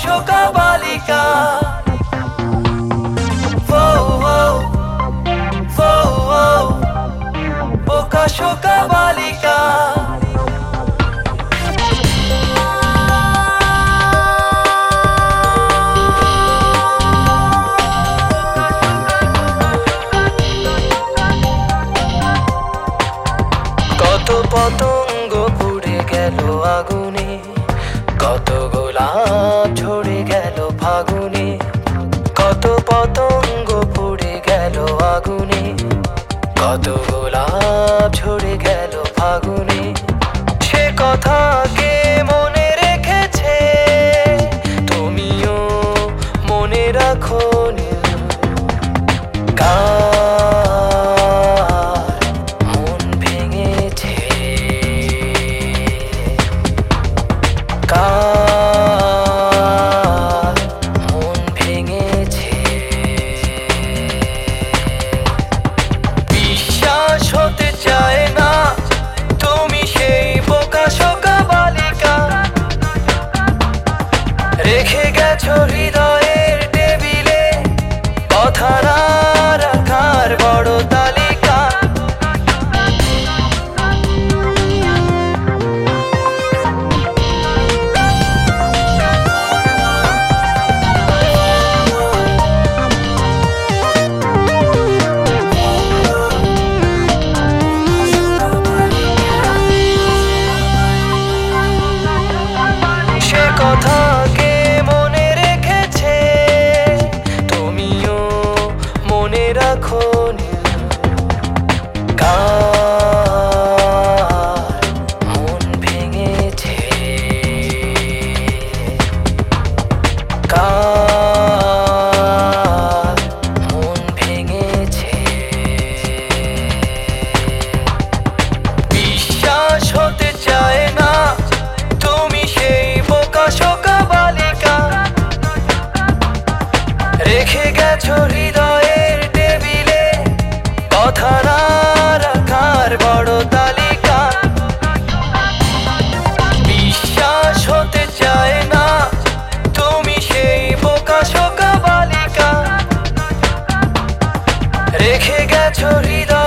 শোকা বালিকা। ও ও ও ও বোকা শোকা বালিকা। কত পতঙ্গ পুড়ে গেল আগুনে, কত গোলাপ ঝরে গেল ফাগুনে। কত পতঙ্গ পুড়ে গেল আগুনে, কত গোলাপ ঝরে গেল ফাগুনে। সে কথা কে মনে রেখেছে, তুমিও মনে রাখো নি। মন ভেঙেছে, মন ভেঙেছে। বিশ্বাস হতে চায় না তুমি সেই বোকা শোকা বালিকা। রেখে গেছো হৃদয়ের টেবিলে কথা না রাখার বড় তালিকা। সে কথা কে মনে রেখেছে, তুমিও মনে রাখো নি। মন ভেঙেছে, মন ভেঙেছে। বিশ্বাস হতে চায় না তুমি সেই বোকা শোকা বালিকা। রেখে গেছো হৃদয়ের টেবিলে কথা না রাখার বড় তালিকা। বিশ্বাস হতে চায় না তুমি সেই বোকা শোকা বালিকা। রেখে গেছো হৃদয়